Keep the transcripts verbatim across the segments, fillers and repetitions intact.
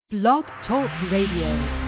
Blog Talk Radio.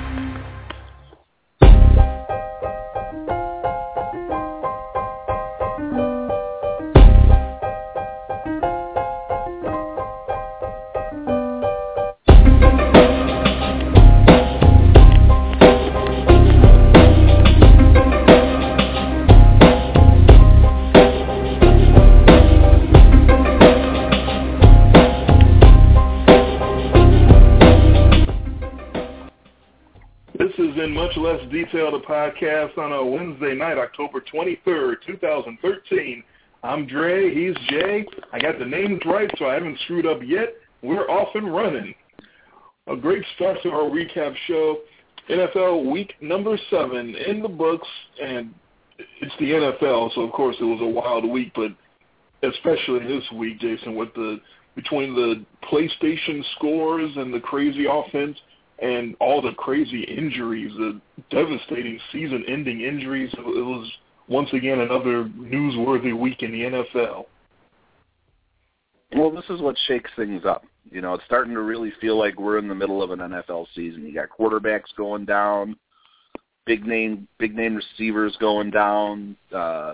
Much less detailed a podcast on a Wednesday night, October twenty-third, twenty thirteen. I'm Dre, he's Jay. I got the names right, so I haven't screwed up yet. We're off and running. A great start to our recap show. N F L week number seven in the books, and it's the N F L, so of course it was a wild week, but especially this week, Jason, with the between the PlayStation scores and the crazy offense, and all the crazy injuries, the devastating season-ending injuries. It was, once again, another newsworthy week in the N F L. Well, this is what shakes things up. You know, it's starting to really feel like we're in the middle of an N F L season. You got quarterbacks going down, big-name big-name receivers going down, uh,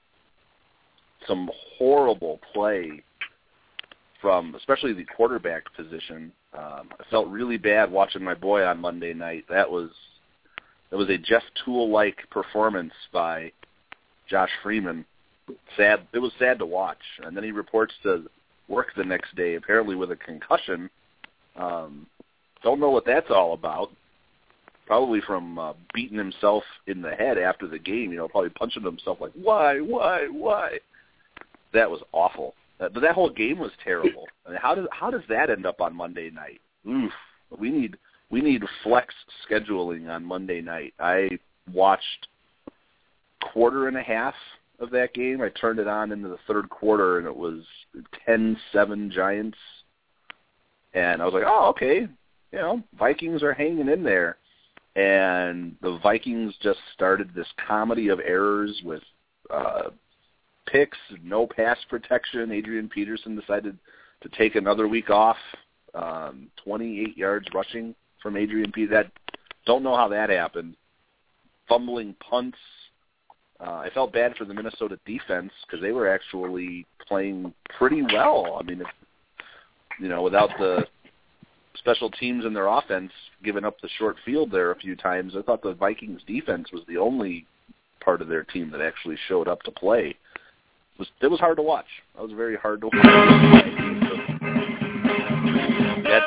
some horrible play from especially the quarterback position. Um, I felt really bad watching my boy on Monday night. That was that was a Jeff Toole-like performance by Josh Freeman. Sad. It was sad to watch. And then he reports to work the next day, apparently with a concussion. Um, don't know what that's all about. Probably from uh, beating himself in the head after the game. You know, probably punching himself like, why, why, why? That was awful. But that whole game was terrible. I mean, how does how does that end up on Monday night? Oof. We need we need flex scheduling on Monday night. I watched quarter and a half of that game. I turned it on into the third quarter, and it was ten seven Giants. And I was like, oh, okay. You know, Vikings are hanging in there. And the Vikings just started this comedy of errors with uh, – picks, no pass protection. Adrian Peterson decided to take another week off. Um, twenty-eight yards rushing from Adrian Peterson. Don't know how that happened. Fumbling punts. Uh, I felt bad for the Minnesota defense because they were actually playing pretty well. I mean, if, you know, without the special teams in their offense giving up the short field there a few times, I thought the Vikings defense was the only part of their team that actually showed up to play. It was, it was hard to watch. It was very hard to watch. That,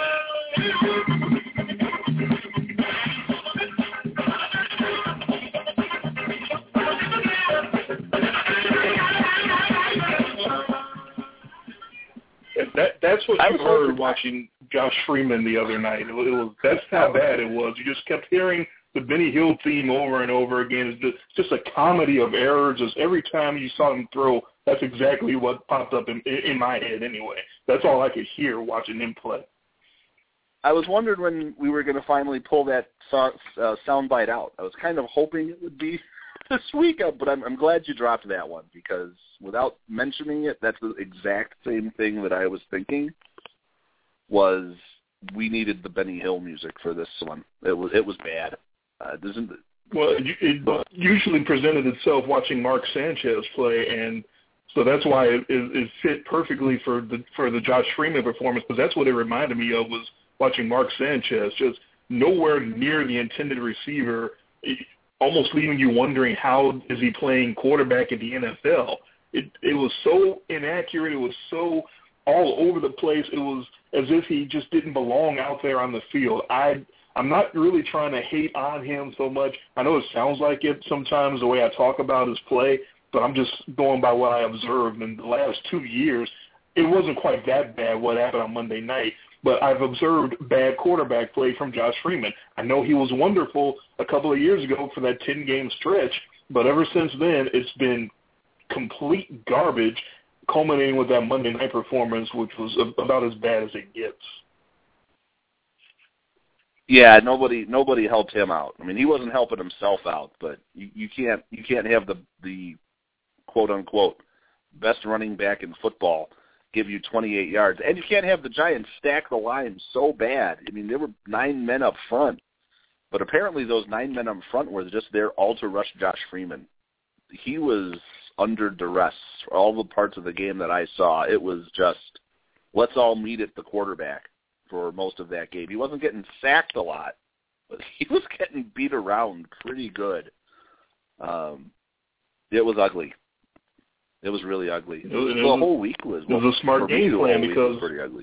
that that's what you heard watching Josh Freeman the other night. It was, it was that's how bad it was. You just kept hearing the Benny Hill theme over and over again. It's just, just a comedy of errors. Just every time you saw him throw, that's exactly what popped up in, in my head anyway. That's all I could hear watching him play. I was wondering when we were going to finally pull that so, uh, soundbite out. I was kind of hoping it would be this week, but I'm, I'm glad you dropped that one because without mentioning it, that's the exact same thing that I was thinking was we needed the Benny Hill music for this one. It was it was bad. Uh, doesn't well, it, it usually presented itself watching Mark Sanchez play, and so that's why it, it, it fit perfectly for the for the Josh Freeman performance, because that's what it reminded me of was watching Mark Sanchez, just nowhere near the intended receiver, it, almost leaving you wondering how is he playing quarterback in the N F L. It it was so inaccurate. It was so all over the place. It was as if he just didn't belong out there on the field. I. I'm not really trying to hate on him so much. I know it sounds like it sometimes the way I talk about his play, but I'm just going by what I observed in the last two years. It wasn't quite that bad what happened on Monday night, but I've observed bad quarterback play from Josh Freeman. I know he was wonderful a couple of years ago for that ten-game stretch, but ever since then it's been complete garbage, culminating with that Monday night performance, which was about as bad as it gets. Yeah, nobody nobody helped him out. I mean, he wasn't helping himself out, but you, you can't you can't have the the quote unquote best running back in football give you twenty-eight yards. And you can't have the Giants stack the line so bad. I mean, there were nine men up front, but apparently those nine men up front were just there all to rush Josh Freeman. He was under duress. All the parts of the game that I saw, it was just, let's all meet at the quarterback for most of that game. He wasn't getting sacked a lot, but he was getting beat around pretty good. Um, it was ugly. It was really ugly. It was, it the was, whole week was. It was a smart game plan because pretty ugly.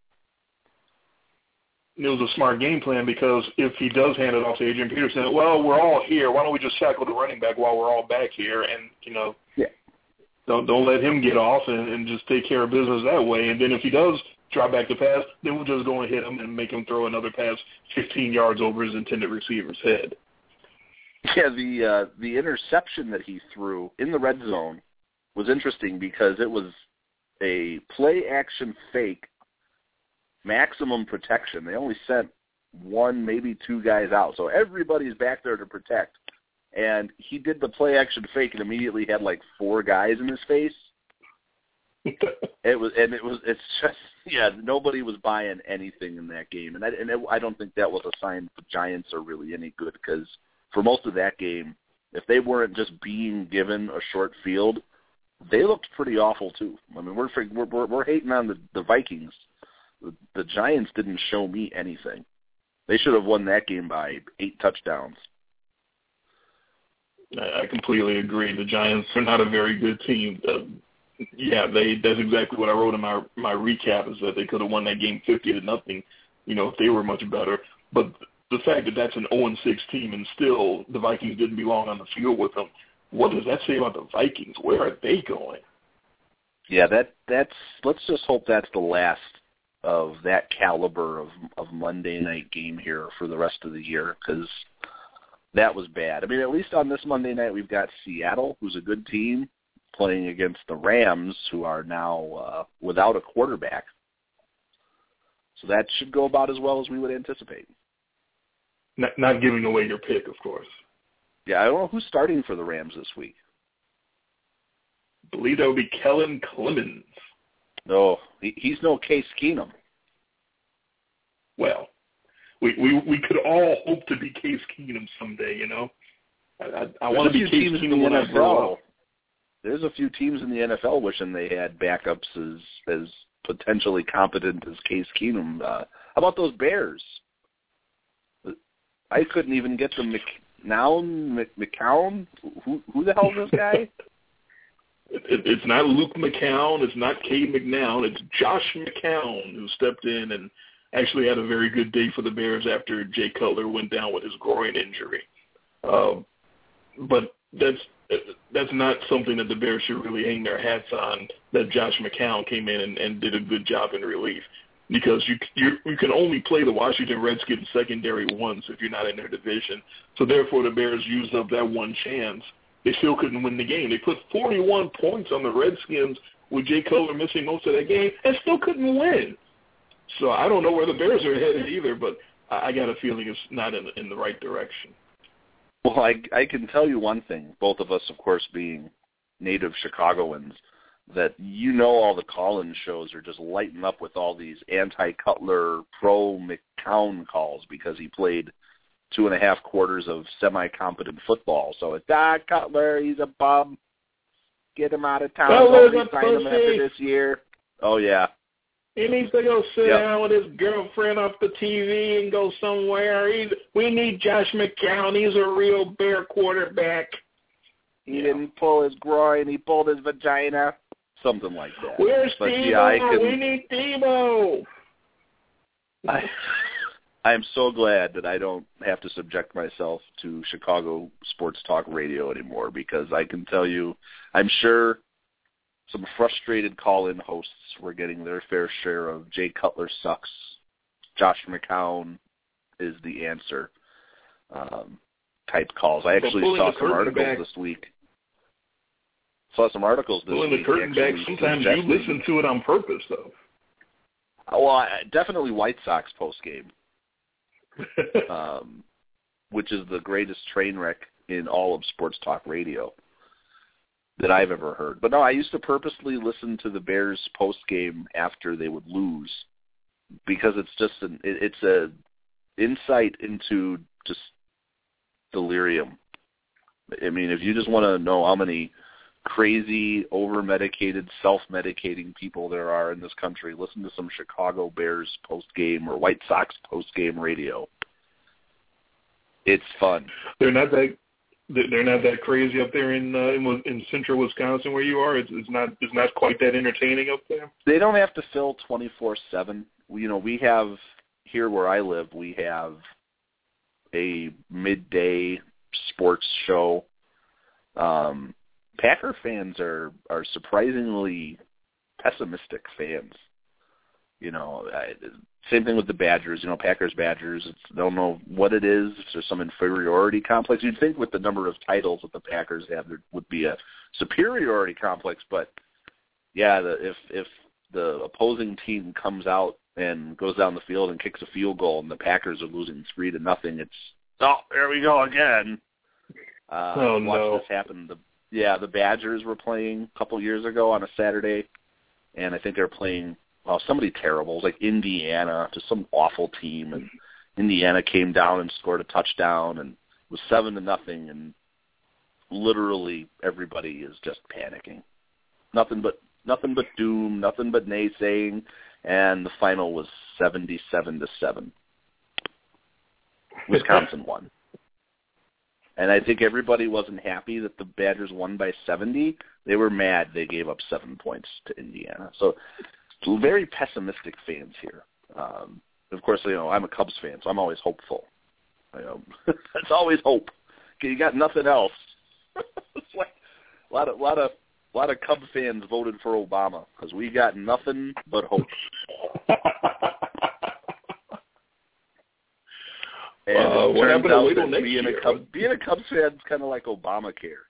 It was a smart game plan because if he does hand it off to Adrian Peterson, well, we're all here. Why don't we just shackle the running back while we're all back here? And you know, yeah. don't don't let him get off and, and just take care of business that way. And then if he does drop back the pass, then we'll just go and hit him and make him throw another pass fifteen yards over his intended receiver's head. Yeah, the uh, the interception that he threw in the red zone was interesting because it was a play-action fake, maximum protection. They only sent one, maybe two guys out, so everybody's back there to protect. And he did the play-action fake and immediately had like four guys in his face. It was, and it was, it's just, yeah, nobody was buying anything in that game, and I, and it, I don't think that was a sign the Giants are really any good because for most of that game, if they weren't just being given a short field, they looked pretty awful too. I mean, we're we're we're hating on the, the Vikings. The, the Giants didn't show me anything. They should have won that game by eight touchdowns. I completely agree. The Giants are not a very good team. Uh, yeah, they. That's exactly what I wrote in my my recap is that they could have won that game fifty to nothing. You know, if they were much better. But the fact that that's an oh and six team and still the Vikings didn't belong on the field with them. What does that say about the Vikings? Where are they going? Yeah, that that's. Let's just hope that's the last of that caliber of of Monday night game here for the rest of the year because that was bad. I mean, at least on this Monday night we've got Seattle, who's a good team, playing against the Rams, who are now uh, without a quarterback. So that should go about as well as we would anticipate. Not, not giving away your pick, of course. Yeah, I don't know who's starting for the Rams this week. I believe that would be Kellen Clemens. No, he, he's no Case Keenum. Well, we, we we could all hope to be Case Keenum someday, you know. I, I, I want to be Case Keenum when I grow up. There's a few teams in the N F L wishing they had backups as as potentially competent as Case Keenum. Uh, how about those Bears? I couldn't even get the McNown, McCown. Who who the hell is this guy? It, it's not Luke McCown. It's not Cade McNown. It's Josh McCown who stepped in and actually had a very good day for the Bears after Jay Cutler went down with his groin injury. Um, but that's that's not something that the Bears should really hang their hats on, that Josh McCown came in and, and did a good job in relief. Because you, you you can only play the Washington Redskins secondary once if you're not in their division. So therefore the Bears used up that one chance. They still couldn't win the game. They put forty-one points on the Redskins with Jay Cutler missing most of that game and still couldn't win. So I don't know where the Bears are headed either, but I, I got a feeling it's not in, in the right direction. Well, I, I can tell you one thing, both of us, of course, being native Chicagoans, that you know all the call-in shows are just lighting up with all these anti-Cutler, pro-McCown calls because he played two and a half quarters of semi-competent football. So it's, ah, Cutler, he's a bum. Get him out of town. Cutler's Don't sign him after this year. Oh, yeah. He needs to go sit yep. down with his girlfriend off the T V and go somewhere. He's, we need Josh McCown. He's a real Bear quarterback. He yeah. didn't pull his groin. He pulled his vagina. Something like that. Where's but, Debo? Yeah, I can, we need Debo. I, I'm so glad that I don't have to subject myself to Chicago sports talk radio anymore because I can tell you, I'm sure some frustrated call-in hosts were getting their fair share of Jay Cutler sucks, Josh McCown is the answer um, type calls. I actually saw some articles back. this week. Saw some articles this Pulling week. Pulling the curtain back, sometimes you listen to it on purpose, though. Well, I, definitely White Sox postgame, um, which is the greatest train wreck in all of sports talk radio. that I've ever heard. But no, I used to purposely listen to the Bears post game after they would lose because it's just an it, it's a insight into just delirium. I mean, if you just want to know how many crazy, over-medicated, self-medicating people there are in this country, listen to some Chicago Bears post-game or White Sox post-game radio. It's fun. They're not that they're not that crazy up there in uh, in, in central Wisconsin where you are. It's, it's not it's not quite that entertaining up there. They don't have to fill twenty-four seven. You know, we have here where I live, we have a midday sports show. Um, Packer fans are, are surprisingly pessimistic fans. You know, I, same thing with the Badgers. You know, Packers, Badgers. It's, don't know what it is. If there's some inferiority complex. You'd think with the number of titles that the Packers have, there would be a superiority complex. But yeah, the, if if the opposing team comes out and goes down the field and kicks a field goal, and the Packers are losing three to nothing, it's oh, there we go again. Uh, oh watched no! This happen. The yeah, the Badgers were playing a couple years ago on a Saturday, and I think they were playing well, somebody terrible, it was like Indiana, just some awful team, and Indiana came down and scored a touchdown, and it was seven to nothing, and literally everybody is just panicking. Nothing but nothing but doom, nothing but naysaying, and the final was seventy-seven to seven. Wisconsin won. And I think everybody wasn't happy that the Badgers won by seventy. They were mad they gave up seven points to Indiana. So very pessimistic fans here. Um, of course, you know, I'm a Cubs fan, so I'm always hopeful. You know, that's always hope. You got nothing else. It's like a lot of, lot of, lot of Cubs fans voted for Obama because we got nothing but hope. And uh, it what turns happened out to that being a, Cubs, being a Cubs fan is kind of like Obamacare.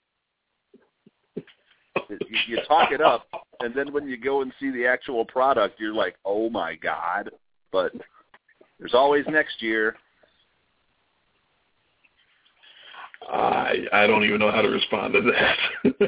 you, you talk it up, and then when you go and see the actual product, you're like, oh, my God. But there's always next year. I I don't even know how to respond to that.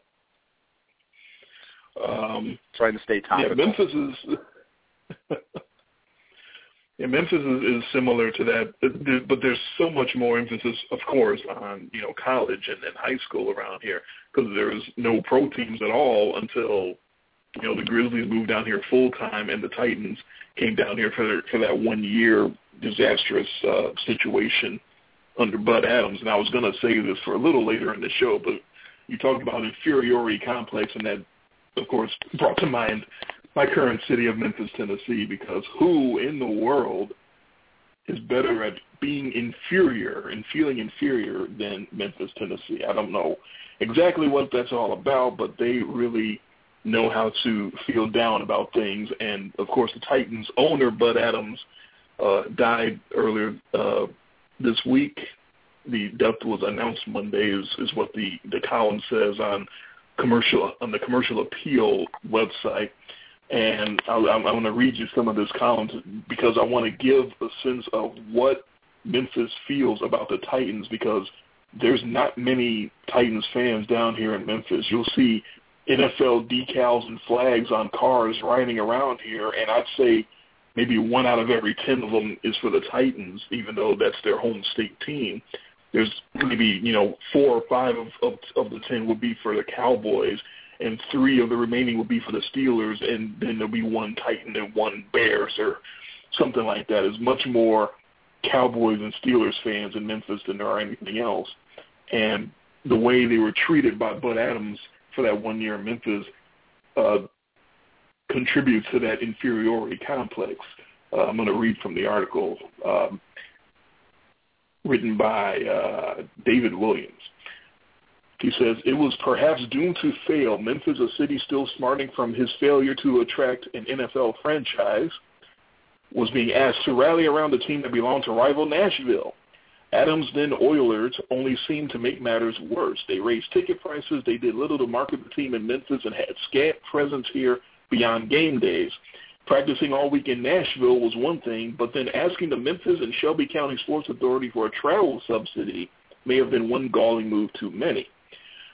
um, Trying to stay topical. Yeah, Memphis is... Yeah, Memphis is, is similar to that, but there's so much more emphasis, of course, on, you know, college and, and high school around here because there was no pro teams at all until, you know, the Grizzlies moved down here full time and the Titans came down here for for that one year disastrous uh, situation under Bud Adams. And I was going to say this for a little later in the show, but you talked about inferiority complex, and that, of course, brought to mind my current city of Memphis, Tennessee, because who in the world is better at being inferior and feeling inferior than Memphis, Tennessee? I don't know exactly what that's all about, but they really know how to feel down about things. And, of course, the Titans owner, Bud Adams, uh, died earlier uh, this week. The death was announced Monday is, is what the, the column says on commercial on the Commercial Appeal website. And I, I, I want to read you some of this column because I want to give a sense of what Memphis feels about the Titans, because there's not many Titans fans down here in Memphis. You'll see N F L decals and flags on cars riding around here, and I'd say maybe one out of every ten of them is for the Titans, even though that's their home state team. There's maybe, you know, four or five of, of, of the ten would be for the Cowboys, and three of the remaining will be for the Steelers, and then there'll be one Titan and one Bears or something like that. There's much more Cowboys and Steelers fans in Memphis than there are anything else. And the way they were treated by Bud Adams for that one year in Memphis uh, contributes to that inferiority complex. Uh, I'm going to read from the article um, written by uh, David Williams. He says, it was perhaps doomed to fail. Memphis, a city still smarting from his failure to attract an N F L franchise, was being asked to rally around a team that belonged to rival Nashville. Adams' then Oilers only seemed to make matters worse. They raised ticket prices, they did little to market the team in Memphis, and had scant presence here beyond game days. Practicing all week in Nashville was one thing, but then asking the Memphis and Shelby County Sports Authority for a travel subsidy may have been one galling move too many.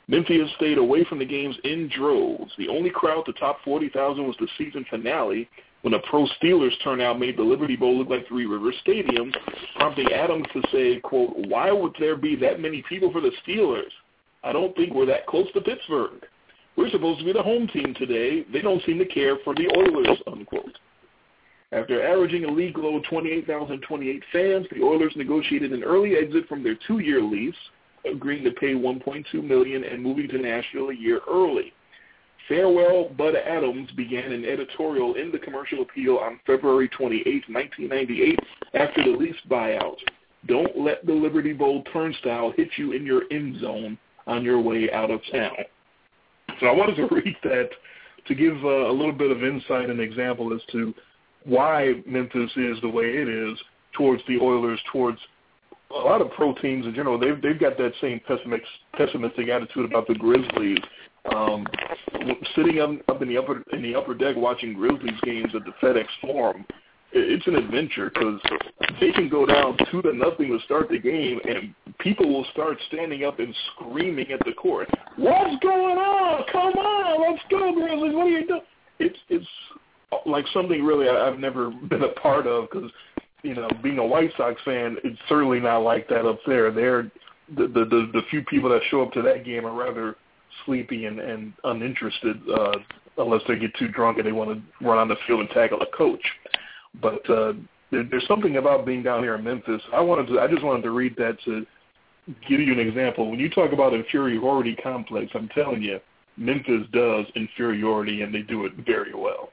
Memphis stayed away from the games in droves. The only crowd to top forty thousand was the season finale, when a pro Steelers turnout made the Liberty Bowl look like Three Rivers Stadium, prompting Adams to say, quote, "Why would there be that many people for the Steelers? I don't think we're that close to Pittsburgh. We're supposed to be the home team today. They don't seem to care for the Oilers," unquote. After averaging a league-low twenty-eight thousand twenty-eight fans, the Oilers negotiated an early exit from their two-year lease, agreeing to pay one point two million dollars and moving to Nashville a year early. Farewell, Bud Adams began an editorial in the Commercial Appeal on February twenty-eighth, nineteen ninety-eight, after the lease buyout. "Don't let the Liberty Bowl turnstile hit you in your end zone on your way out of town." So I wanted to read that to give uh, a little bit of insight and example as to why Memphis is the way it is towards the Oilers, towards a lot of pro teams in general. They've, they've got that same pessimistic, pessimistic attitude about the Grizzlies. Um, sitting up, up in the upper in the upper deck watching Grizzlies games at the FedEx Forum, it's an adventure because they can go down two to nothing to start the game, and people will start standing up and screaming at the court, "What's going on? Come on, let's go, Grizzlies! What are you doing?" It's it's like something really I've never been a part of because, you know, being a White Sox fan, it's certainly not like that up there. They're the the the, the few people that show up to that game are rather sleepy and, and uninterested uh, unless they get too drunk and they want to run on the field and tackle a coach. But uh, there, there's something about being down here in Memphis. I wanted to. I just wanted to read that to give you an example. When you talk about inferiority complex, I'm telling you, Memphis does inferiority, and they do it very well.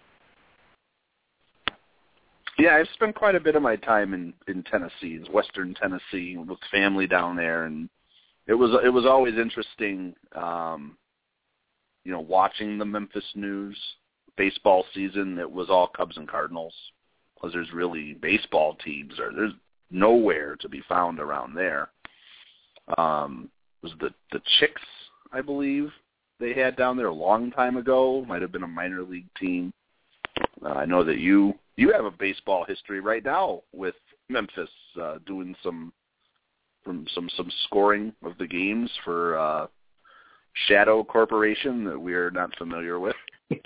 Yeah, I've spent quite a bit of my time in, in Tennessee, Western Tennessee, with family down there, and it was it was always interesting, um, you know, watching the Memphis news. Baseball season, it was all Cubs and Cardinals, because there's really baseball teams, or there's nowhere to be found around there. Um, it was the the Chicks, I believe, they had down there a long time ago. Might have been a minor league team. Uh, I know that you you have a baseball history right now with Memphis, uh, doing some from some some scoring of the games for uh, Shadow Corporation that we are not familiar with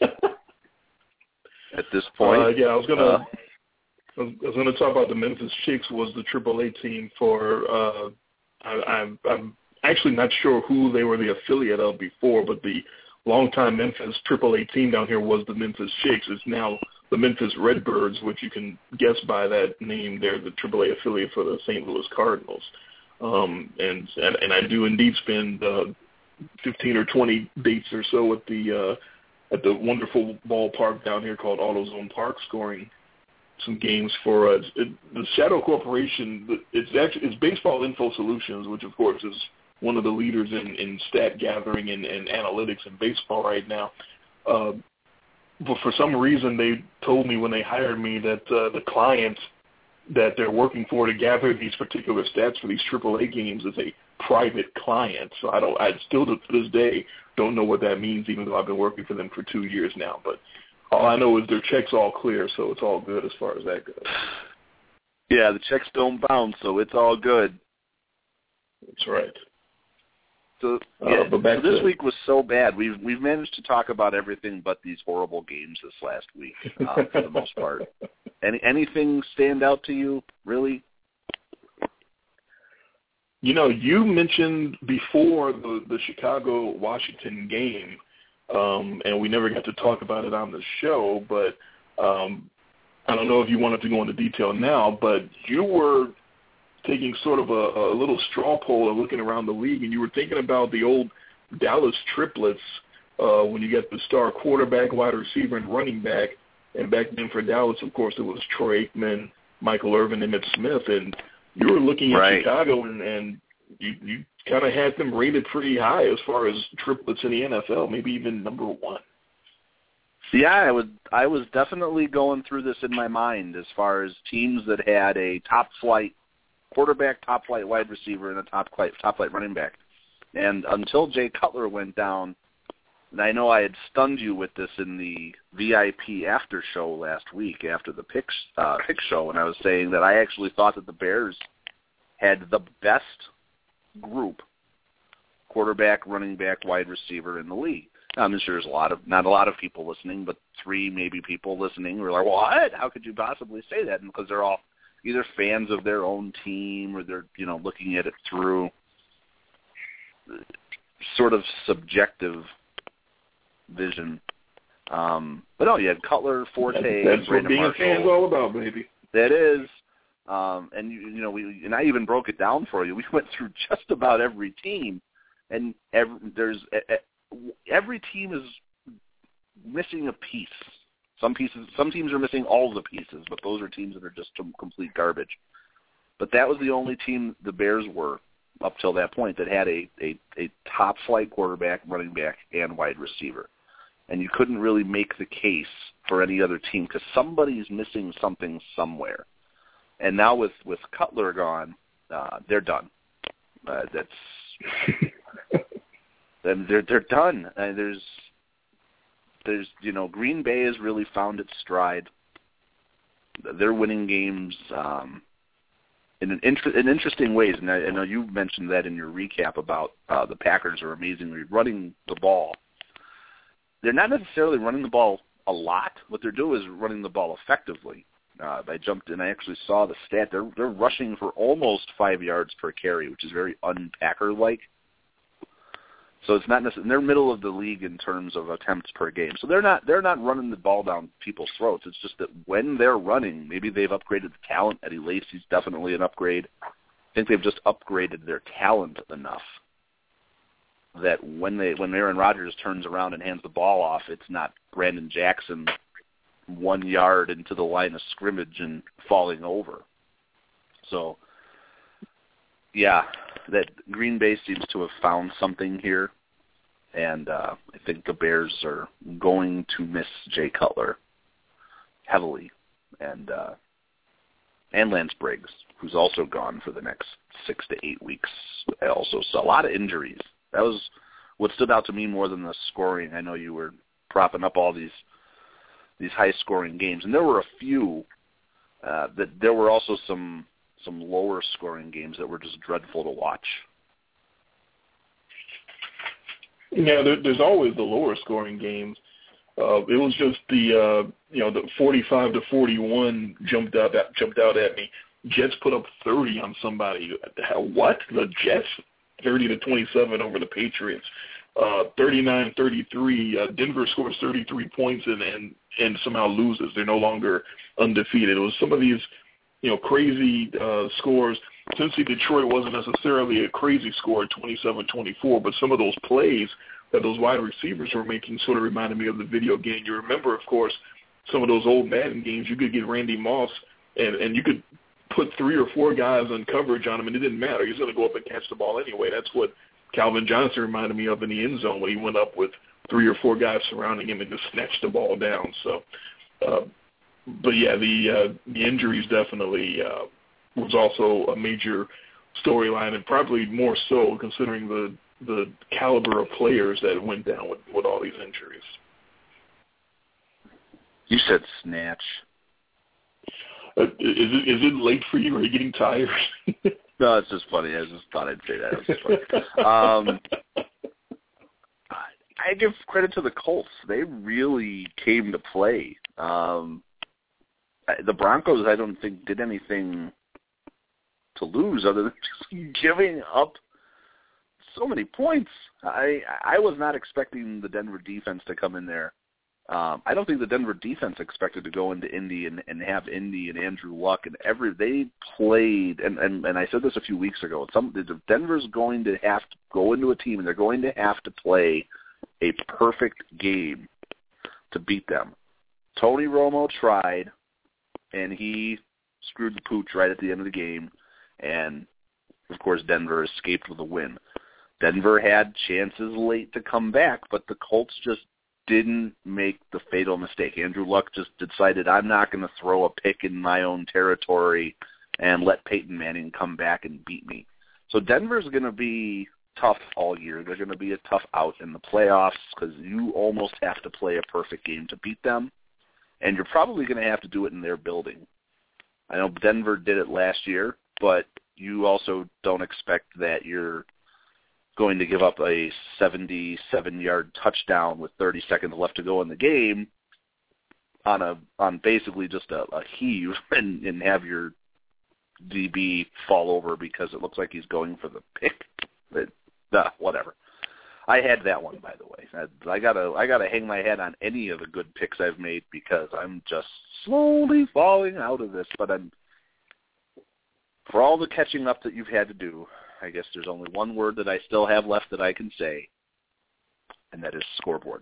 at this point. Uh, yeah, I was gonna uh, I was, I was gonna talk about the Memphis Chicks. Was the triple A team for uh, I, I'm I'm actually not sure who they were the affiliate of before, but the longtime Memphis triple A team down here was the Memphis Chicks. It's now the Memphis Redbirds, which you can guess by that name. They're the triple A affiliate for the Saint Louis Cardinals. Um, and, and and I do indeed spend uh, fifteen or twenty dates or so at the uh, at the wonderful ballpark down here called AutoZone Park, scoring some games for uh, it, the Shadow Corporation. It's actually it's Baseball Info Solutions, which of course is one of the leaders in, in stat gathering and, and analytics in baseball right now. Uh, but for some reason, they told me when they hired me that uh, the client that they're working for to gather these particular stats for these triple A games is a private client. So I don't, I still to this day don't know what that means, even though I've been working for them for two years now. But all I know is their check's all clear, so it's all good as far as that goes. Yeah, the checks don't bounce, so it's all good. That's right. So, yeah, uh, but back so this to, week was so bad. We've we've managed to talk about everything but these horrible games this last week, uh, for the most part. Any anything stand out to you, really? You know, you mentioned before the, the Chicago-Washington game, um, and we never got to talk about it on the show, but um, I don't know if you wanted to go into detail now, but you were taking sort of a, a little straw poll and looking around the league, and you were thinking about the old Dallas triplets uh, when you get the star quarterback, wide receiver, and running back. And back then for Dallas, of course, it was Troy Aikman, Michael Irvin, and Emmitt Smith. And you were looking at right. Chicago, and, and you, you kind of had them rated pretty high as far as triplets in the N F L, maybe even number one. Yeah, I would. I was definitely going through this in my mind as far as teams that had a top flight quarterback, top flight wide receiver, and a top flight top flight running back. And until Jay Cutler went down, and I know I had stunned you with this in the V I P after show last week after the pick uh, pick show, and I was saying that I actually thought that the Bears had the best group quarterback, running back, wide receiver in the league. Now, I'm sure there's a lot of, not a lot of people listening, but three maybe people listening who are like, what? How could you possibly say that? And because they're all either fans of their own team or they're, you know, looking at it through sort of subjective vision. Um, but no, you had Cutler, Forte, that's what Brandon being Marshall. a fan's all about, baby. That is. Um, and, you, you know, we and I even broke it down for you. We went through just about every team, and every, there's every team is missing a piece. Some pieces, some teams are missing all the pieces, but those are teams that are just complete garbage. But that was the only team the Bears were up till that point that had a, a, a top-flight quarterback, running back, and wide receiver. And you couldn't really make the case for any other team because somebody's missing something somewhere. And now with, with Cutler gone, uh, they're done. Uh, that's they're they're done. Uh, there's there's you know Green Bay has really found its stride. They're winning games um, in an inter- in interesting ways, and I, I know you mentioned that in your recap about uh, the Packers are amazingly running the ball. They're not necessarily running the ball a lot. What they're doing is running the ball effectively. Uh, I jumped and I actually saw the stat. They're they're rushing for almost five yards per carry, which is very un-Packer-like. So it's not necessarily they're middle of the league in terms of attempts per game. So they're not they're not running the ball down people's throats. It's just that when they're running, maybe they've upgraded the talent. Eddie Lacy's definitely an upgrade. I think they've just upgraded their talent enough that when they when Aaron Rodgers turns around and hands the ball off, it's not Brandon Jackson one yard into the line of scrimmage and falling over. So, yeah, that Green Bay seems to have found something here, and uh, I think the Bears are going to miss Jay Cutler heavily, and uh, and Lance Briggs, who's also gone for the next six to eight weeks. I also saw a lot of injuries. That was what stood out to me more than the scoring. I know you were propping up all these these high-scoring games, and there were a few uh, that there were also some some lower-scoring games that were just dreadful to watch. Yeah, there, there's always the lower-scoring games. Uh, it was just the uh, you know the forty-five to forty-one jumped out at, jumped out at me. Jets put up thirty on somebody. What? The Jets thirty to twenty-seven over the Patriots. Uh, thirty-nine thirty-three, uh, Denver scores thirty-three points and, and, and somehow loses. They're no longer undefeated. It was some of these, you know, crazy uh, scores. Cincy Detroit wasn't necessarily a crazy score at twenty-seven twenty-four, but some of those plays that those wide receivers were making sort of reminded me of the video game. You remember, of course, some of those old Madden games. You could get Randy Moss, and, and you could put three or four guys on coverage on him, and it didn't matter. He's going to go up and catch the ball anyway. That's what Calvin Johnson reminded me of in the end zone when he went up with three or four guys surrounding him and just snatched the ball down. So, uh, but yeah, the uh, the injuries definitely uh, was also a major storyline, and probably more so considering the the caliber of players that went down with, with all these injuries. You said snatch. Uh, is it is it late for you? Are you getting tired? No, it's just funny. I just thought I'd say that. It was just funny. Um, I give credit to the Colts. They really came to play. Um, the Broncos, I don't think, did anything to lose other than just giving up so many points. I I was not expecting the Denver defense to come in there. Um, I don't think the Denver defense expected to go into Indy and, and have Indy and Andrew Luck and every they played and, and, and I said this a few weeks ago. Some Denver's going to have to go into a team and they're going to have to play a perfect game to beat them. Tony Romo tried, and he screwed the pooch right at the end of the game, and of course Denver escaped with a win. Denver had chances late to come back, but the Colts just didn't make the fatal mistake. Andrew Luck just decided, I'm not going to throw a pick in my own territory and let Peyton Manning come back and beat me. So Denver's going to be tough all year. They're going to be a tough out in the playoffs because you almost have to play a perfect game to beat them, and you're probably going to have to do it in their building. I know Denver did it last year, but you also don't expect that your going to give up a seventy-seven-yard touchdown with thirty seconds left to go in the game on a on basically just a, a heave and, and have your D B fall over because it looks like he's going for the pick. But, uh, whatever. I had that one, by the way. I, I gotta I gotta hang my head on any of the good picks I've made because I'm just slowly falling out of this. But I'm for all the catching up that you've had to do. I guess there's only one word that I still have left that I can say, and that is scoreboard.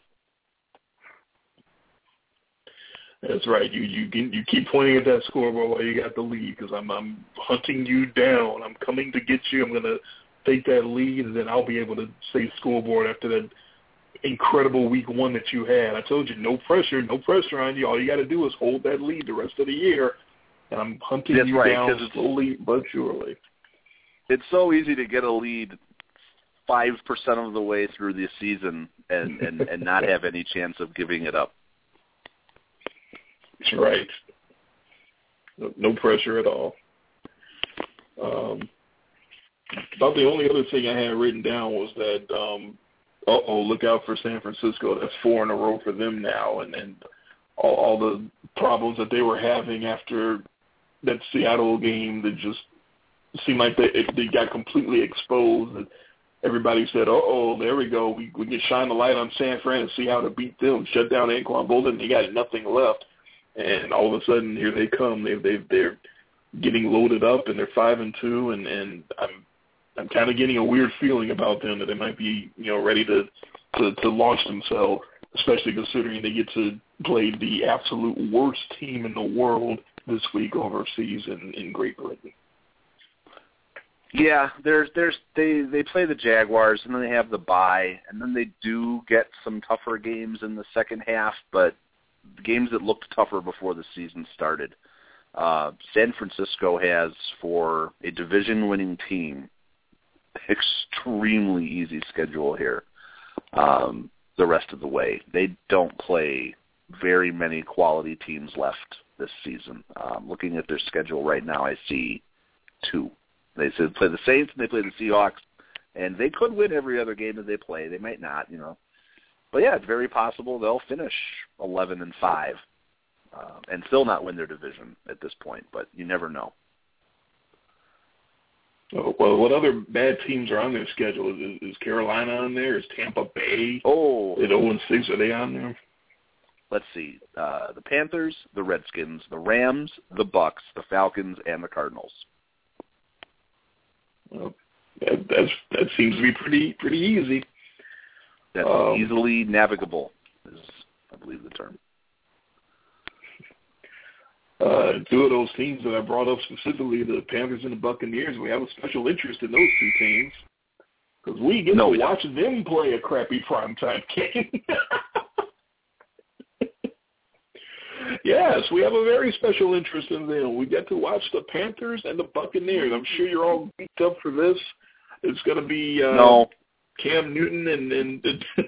That's right. You you you keep pointing at that scoreboard while you got the lead because I'm I'm hunting you down. I'm coming to get you. I'm gonna take that lead, and then I'll be able to say scoreboard after that incredible week one that you had. I told you, no pressure, no pressure on you. All you got to do is hold that lead the rest of the year, and I'm hunting That's you right, down slowly but surely. It's so easy to get a lead five percent of the way through the season and, and, and not have any chance of giving it up. That's right. No, no pressure at all. Um, about the only other thing I had written down was that, um, uh-oh, look out for San Francisco. That's four in a row for them now, and, and all, all the problems that they were having after that Seattle game that just seemed like they, they got completely exposed. And everybody said, uh-oh, there we go. We, we can shine the light on San Fran and see how to beat them. Shut down Anquan Bolden. They got nothing left. And all of a sudden, here they come. They, they, they're getting loaded up, and they're five and two, and, and I'm I'm kind of getting a weird feeling about them that they might be, you know, ready to, to, to launch themselves, especially considering they get to play the absolute worst team in the world this week overseas in, in Great Britain. Yeah, there's there's they they play the Jaguars and then they have the bye and then they do get some tougher games in the second half, but games that looked tougher before the season started. Uh, San Francisco has, for a division-winning team, extremely easy schedule here. Um, the rest of the way, they don't play very many quality teams left this season. Um, looking at their schedule right now, I see two. They said play the Saints and they play the Seahawks, and they could win every other game that they play. They might not, you know. But yeah, it's very possible they'll finish eleven and five um, and still not win their division at this point. But you never know. Oh, well, what other bad teams are on their schedule? Is, is Carolina on there? Is Tampa Bay? Oh, at oh and six, are they on there? Let's see. Uh, the Panthers, the Redskins, the Rams, the Bucks, the Falcons, and the Cardinals. Well, that, that's, that seems to be pretty pretty easy. That's um, easily navigable, is, I believe, the term. Uh, two of those teams that I brought up specifically, the Panthers and the Buccaneers, we have a special interest in those two teams because we get no, to we watch don't. them play a crappy primetime game. Yes, we have a very special interest in them. We get to watch the Panthers and the Buccaneers. I'm sure you're all beat up for this. It's going to be uh, no. Cam Newton and and,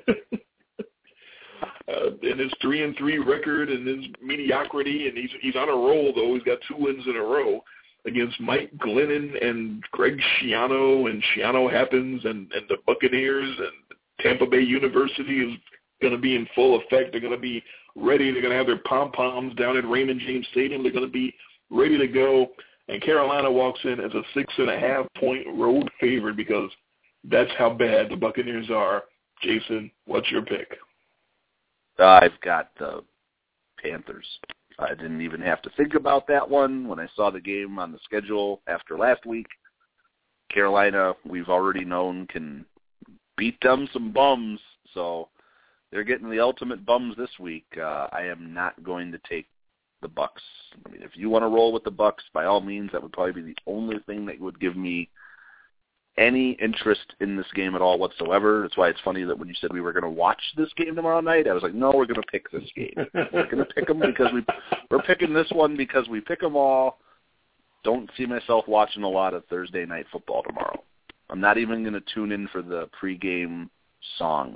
uh, and his three and three record and his mediocrity, and he's he's on a roll though. He's got two wins in a row against Mike Glennon and Greg Schiano, and Schiano happens, and and the Buccaneers and Tampa Bay University is going to be in full effect. They're going to be ready. They're going to have their pom-poms down at Raymond James Stadium. They're going to be ready to go. And Carolina walks in as a six and a half point road favorite because that's how bad the Buccaneers are. Jason, what's your pick? I've got the Panthers. I didn't even have to think about that one when I saw the game on the schedule after last week. Carolina, we've already known, can beat them some bums, so they're getting the ultimate bums this week. Uh, I am not going to take the Bucks. I mean, if you want to roll with the Bucks, by all means, that would probably be the only thing that would give me any interest in this game at all whatsoever. That's why it's funny that when you said we were going to watch this game tomorrow night, I was like, no, we're going to pick this game. We're going to pick them because we, we're picking this one because we pick them all. Don't see myself watching a lot of Thursday night football tomorrow. I'm not even going to tune in for the pregame song,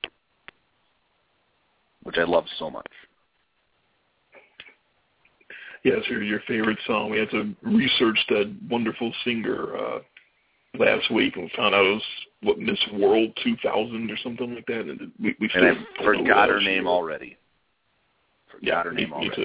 which I love so much. Yes, your your favorite song. We had to research that wonderful singer. Uh, last week and found out it was, what, Miss World two thousand or something like that. And we, we and I forgot her name already. Forgot yeah, her name me, already. Me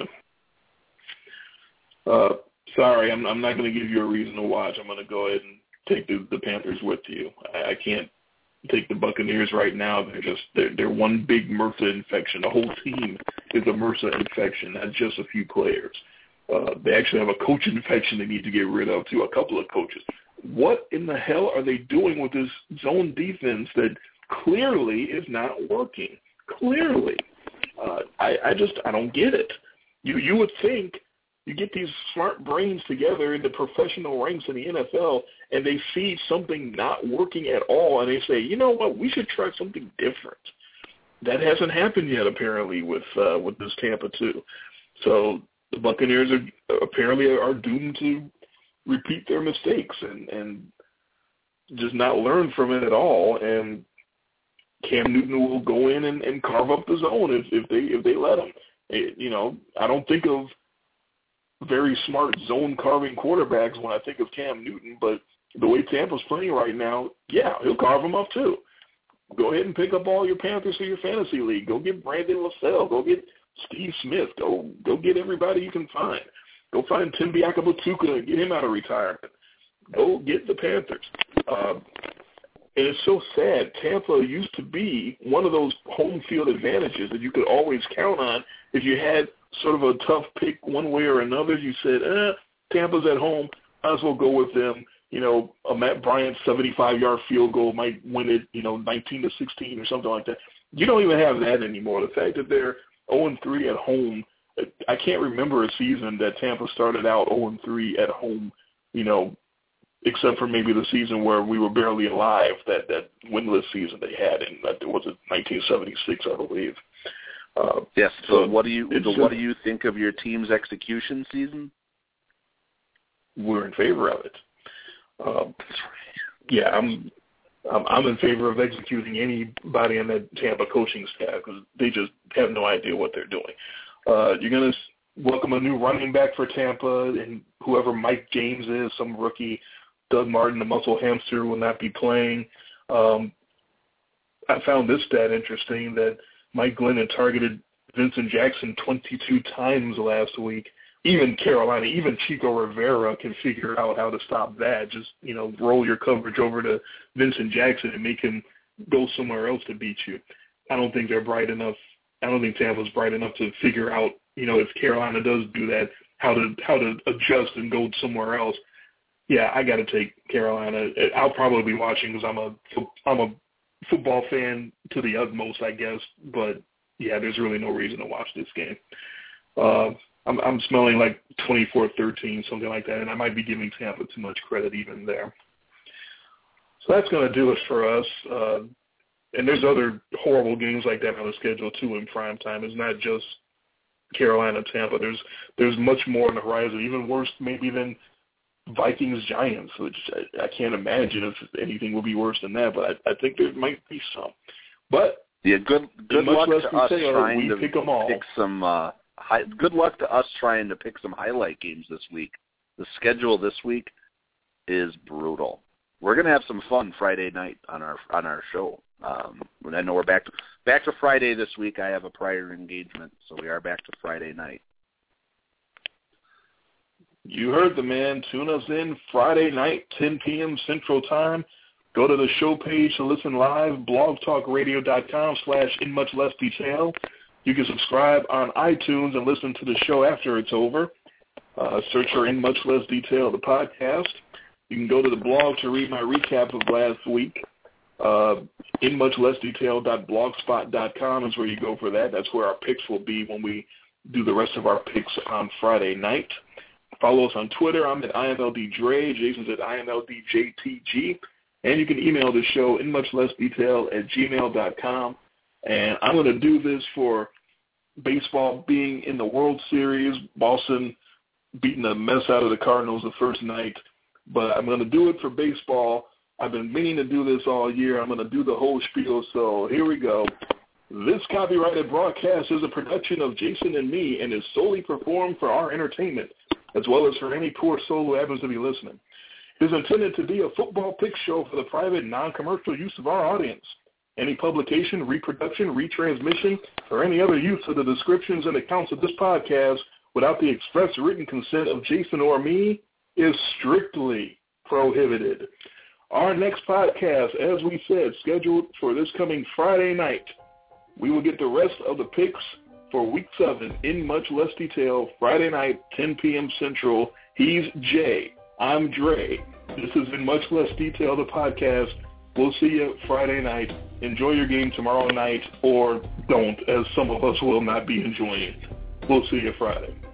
too. Uh, sorry, I'm, I'm not going to give you a reason to watch. I'm going to go ahead and take the, the Panthers with you. I, I can't take the Buccaneers right now. They're just they're, they're one big MRSA infection. The whole team is a MRSA infection, not just a few players. Uh, they actually have a coach infection they need to get rid of, too, a couple of coaches. What in the hell are they doing with this zone defense that clearly is not working? Clearly. Uh, I, I just I don't get it. You you would think you get these smart brains together in the professional ranks in the N F L, and they see something not working at all, and they say, you know what, we should try something different. That hasn't happened yet, apparently, with uh, with this Tampa too. So the Buccaneers are apparently are doomed to repeat their mistakes and, and just not learn from it at all. And Cam Newton will go in and, and carve up the zone if, if they if they let him. It, you know, I don't think of very smart zone carving quarterbacks when I think of Cam Newton, but the way Tampa's playing right now, yeah, he'll carve them up too. Go ahead and pick up all your Panthers for your fantasy league. Go get Brandon LaSalle. Go get Steve Smith. Go go get everybody you can find. Go find Tim Biakabatuka and get him out of retirement. Go get the Panthers. Uh, and it's so sad. Tampa used to be one of those home field advantages that you could always count on. If you had sort of a tough pick one way or another, you said, eh, Tampa's at home. Might as well go with them. You know, a Matt Bryant seventy-five-yard field goal might win it, you know, nineteen to sixteen or something like that. You don't even have that anymore. The fact that they're oh and three at home, I can't remember a season that Tampa started out oh and three at home, you know, except for maybe the season where we were barely alive, that, that winless season they had in, was it nineteen seventy-six, I believe. Uh, yes, so, so what do you so what do you think of your team's execution season? We're in favor of it. Um, yeah, I'm, I'm I'm in favor of executing anybody on that Tampa coaching staff because they just have no idea what they're doing. Uh, you're going to welcome a new running back for Tampa, and whoever Mike James is, some rookie, Doug Martin, the muscle hamster, will not be playing. Um, I found this stat interesting that Mike Glennon targeted Vincent Jackson twenty-two times last week. Even Carolina, even Chico Rivera can figure out how to stop that. Just, you know, roll your coverage over to Vincent Jackson and make him go somewhere else to beat you. I don't think they're bright enough. I don't think Tampa's bright enough to figure out, you know, if Carolina does do that, how to how to adjust and go somewhere else. Yeah, I got to take Carolina. I'll probably be watching because I'm a I'm a football fan to the utmost, I guess. But yeah, there's really no reason to watch this game. Uh, I'm, I'm smelling like twenty-four thirteen, something like that, and I might be giving Tampa too much credit even there. So that's going to do it for us. Uh, and there's other horrible games like that on the schedule, too, in prime time. It's not just Carolina, Tampa. There's there's much more on the horizon, even worse maybe than Vikings-Giants, which I, I can't imagine if anything will be worse than that, but I, I think there might be some. But yeah, good good luck to us detail, trying to pick, them all. pick some uh, – High, good luck to us trying to pick some highlight games this week. The schedule this week is brutal. We're going to have some fun Friday night on our on our show. Um, I know we're back to back to Friday this week. I have a prior engagement, so we are back to Friday night. You heard the man. Tune us in Friday night, ten p.m. Central Time. Go to the show page to listen live, blogtalkradio.com slash in much less detail. You can subscribe on iTunes and listen to the show after it's over. Uh, search for In Much Less Detail, the podcast. You can go to the blog to read my recap of last week. Uh, in much less detail dot blogspot dot com is where you go for that. That's where our picks will be when we do the rest of our picks on Friday night. Follow us on Twitter. I'm at I M L D Dre. Jason's at I M L D J T G. And you can email the show in much less detail at gmail dot com. And I'm going to do this for baseball being in the World Series, Boston beating the mess out of the Cardinals the first night. But I'm going to do it for baseball. I've been meaning to do this all year. I'm going to do the whole spiel, so here we go. This copyrighted broadcast is a production of Jason and me and is solely performed for our entertainment, as well as for any poor soul who happens to be listening. is intended to be a football pick show for the private, non-commercial use of our audience. Any publication, reproduction, retransmission, or any other use of the descriptions and accounts of this podcast without the express written consent of Jason or me is strictly prohibited. Our next podcast, as we said, scheduled for this coming Friday night. We will get the rest of the picks for week seven in much less detail Friday night, ten p.m. Central. He's Jay. I'm Dre. This has been Much Less Detail, the podcast. We'll see you Friday night. Enjoy your game tomorrow night, or don't, as some of us will not be enjoying it. We'll see you Friday.